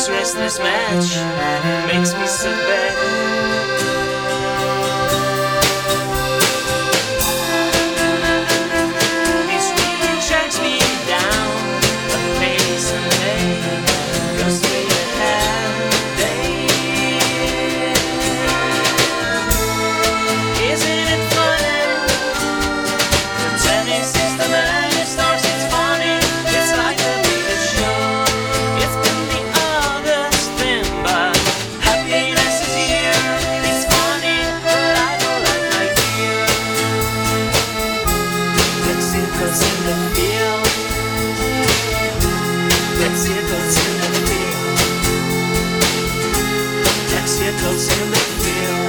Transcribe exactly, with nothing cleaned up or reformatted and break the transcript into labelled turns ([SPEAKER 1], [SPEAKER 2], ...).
[SPEAKER 1] This restless match makes me so bad. This really drags me down a pace and day goes straight ahead. Isn't it funny? The tennis is the man who starts its funny. It's like a big show. It's been the August thing, but happiness is here. It's funny, alive, alive, like here. Let's see what's in the field. Let's see what's in the field. Let's see what's in the field.